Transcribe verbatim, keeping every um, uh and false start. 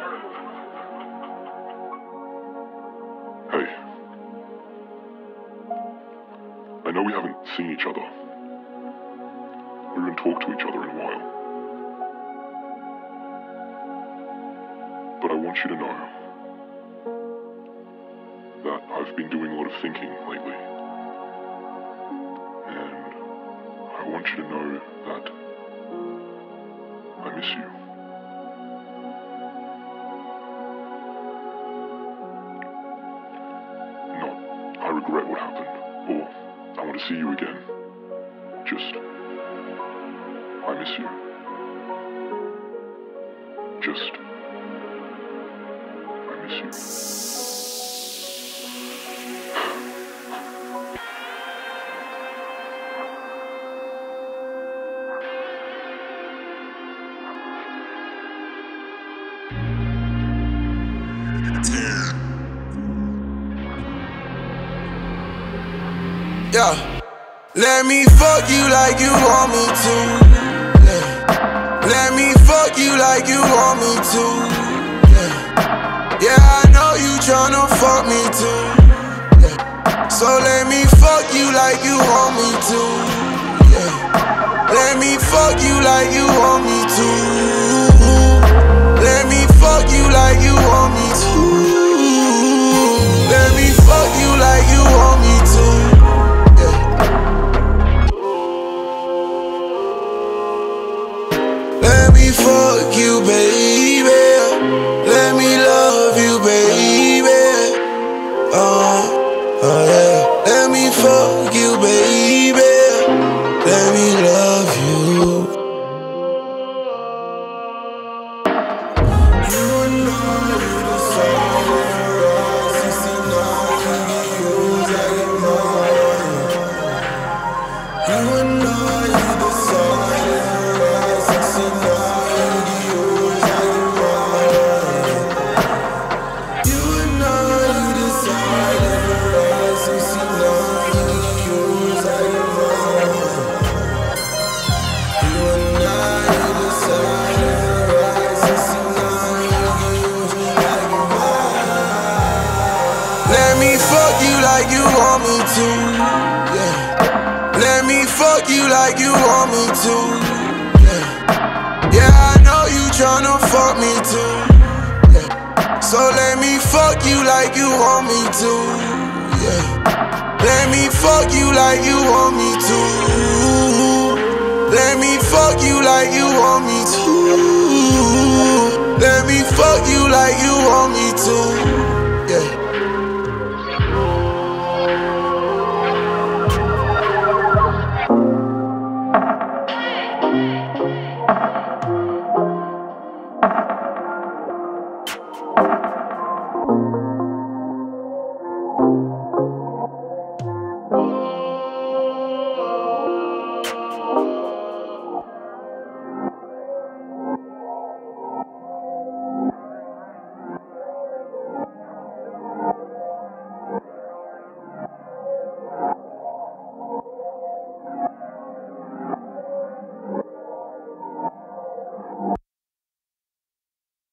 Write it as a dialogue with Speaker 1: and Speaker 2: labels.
Speaker 1: Hey. I know we haven't seen each other. We haven't talked to each other in a while. But I want you to know that I've been doing a lot of thinking lately. And I want you to know that I miss you. Not, I regret what happened, or I want to see you again. Just, I miss you. Just, I miss you.
Speaker 2: Yeah, let me fuck you like you want me to. Yeah, let me fuck you like you want me to. Yeah, yeah, I know you tryna fuck me too. Yeah, so let me fuck you like you want me to. Yeah, let me fuck you like you want me to. Let me fuck you like you want me to. Let me fuck you like you want me to. Let me fuck you, baby. Let me love you, baby. Uh, uh, yeah. Let me fuck you, baby. Let me love you. You and I, you decided around sixty-nine, you get yours, I get mine. You and I, you decided around sixty-nine, you get yours, I get mine. You and I, you decided around sixty-nine, you get yours, I get mine. You and I, you decided around sixty-nine, you get yours, I get mine. Let me fuck you like you want me to. Yeah. Let me fuck you like you want me to. Yeah, yeah, I know you tryna fuck me too. Yeah, so let me fuck you like you want me to. Yeah, let me fuck you like you want me to. Let me fuck you like you want me to. Let me fuck you like you want me to.